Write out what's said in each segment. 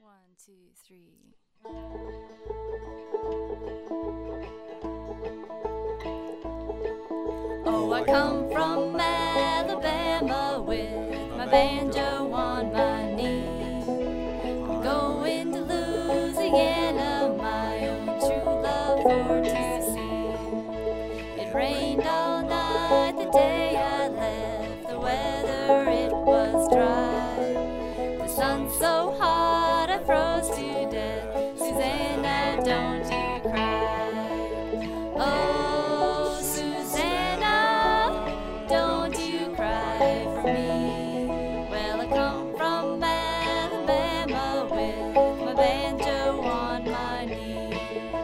One, two, three. Oh, I come from Alabama with my banjo on my knee. I'm going to Louisiana, my own true love for to see. It rained all night the day I left, the weather it was dry. The sun so hot I froze to death. Susanna, don't you cry. Oh, Susanna, don't you cry for me. Well, I come from Alabama with my banjo on my knee.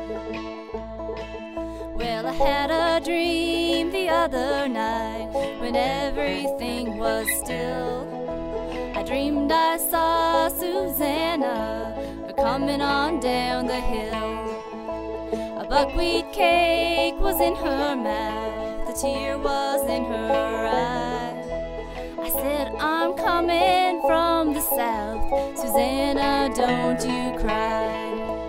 Well, I had a dream the other night when everything was still. I dreamed I saw Susanna coming on down the hill. A buckwheat cake was in her mouth, a tear was in her eye. I said, I'm coming from the south, Susanna, don't you cry.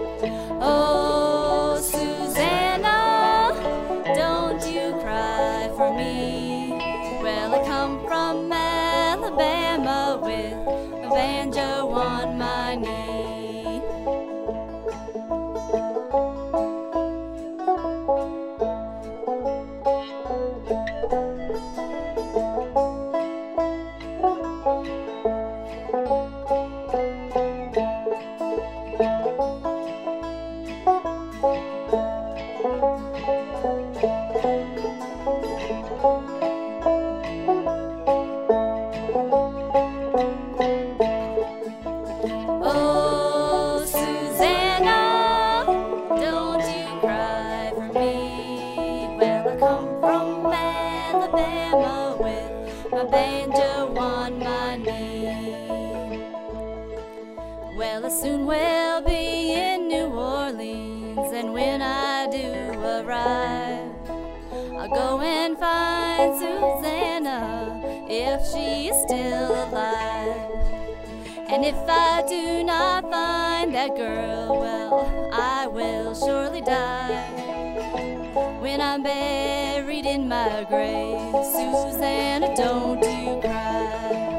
Oh, Susanna, don't you cry for me. Well, I come from Alabama with a banjo on my knee. Oh, Susanna, don't you cry for me. Well, I come from Alabama with my banjo on my knee. Well, I soon will be in New Orleans, and when I do arrive, I'll go and find Susanna if she is still alive. And if I do not find that girl, well, I will surely die. When I'm buried in my grave, Susanna, don't you cry.